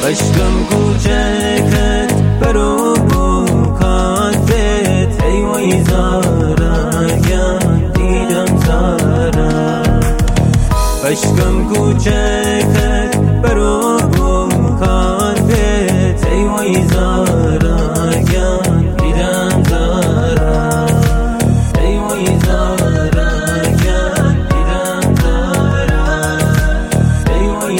عشقم کوچکت برو بکاتت ای وای زارگم دیدم زارا عشقم کوچکت برو بکاتت ای وای زارگم دیدم زارا ای وای زارگم دیدم زارا ای وای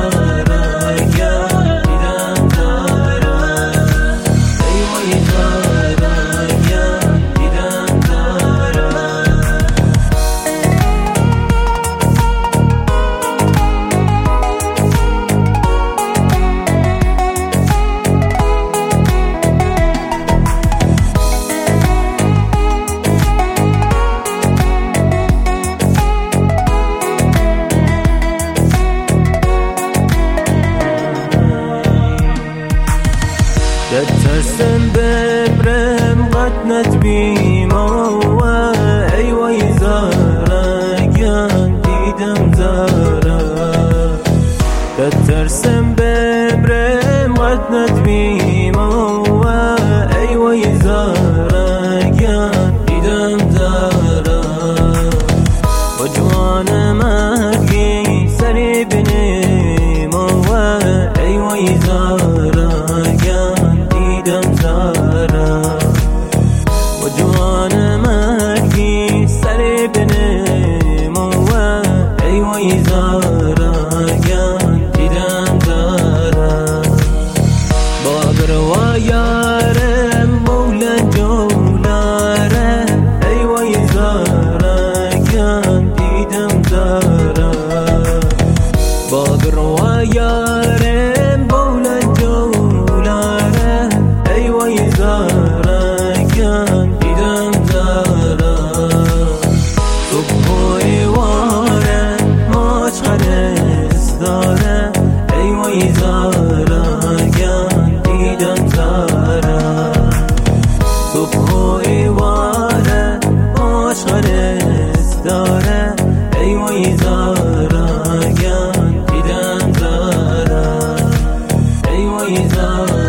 زارگم دیدم زارا ای وای زارگم دیدم زارا ترسم ببرم قد نتبیم ای وای زارگم دیدم زارا ترسم ببرم قد نتبیم ای وای زارگم دیدم زارا با جوان مرگی سری بنیم ای وای زارگم دیدم زارا و جوان مرگی سری بنیم ای وای زارگم دیدم زارا باگر و یارم مولا جولاره ای وای زارگم دیدم زارا باگر و یارم مولا جولاره ای وای زارگم دیدم زارا صبح و ایواره ماچ خرس داره ای وای زارگم دیدم زارا صبح و ایواره ماچ خرس داره ای وای زارگم دیدم زارا ای وای زارگم